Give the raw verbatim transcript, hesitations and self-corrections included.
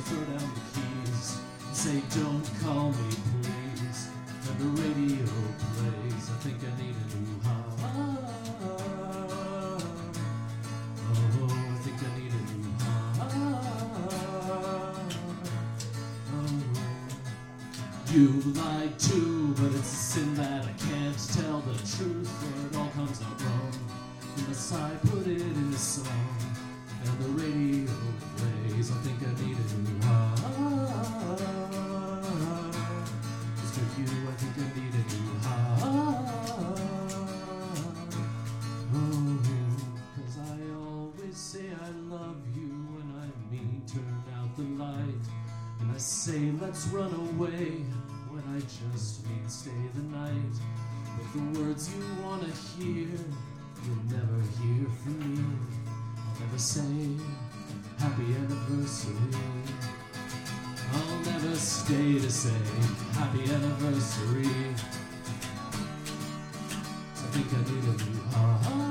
throw down the keys and say, don't call me, please. And the radio plays, I think I need a new heart. Oh, I think I need a new heart. Oh, you lied too, but it's a sin that I can't tell the truth, for it all comes out wrong unless I put it in a song. And the radio plays, I think I need a new heart. Just for you, I think I need a new heart. Oh, cause I always say I love you, and I mean turn out the light. And I say let's run away, when I just mean stay the night. But the words you wanna hear, you'll never hear from me. I'll never say happy anniversary. I'll never stay to say happy anniversary. I think I need a new heart.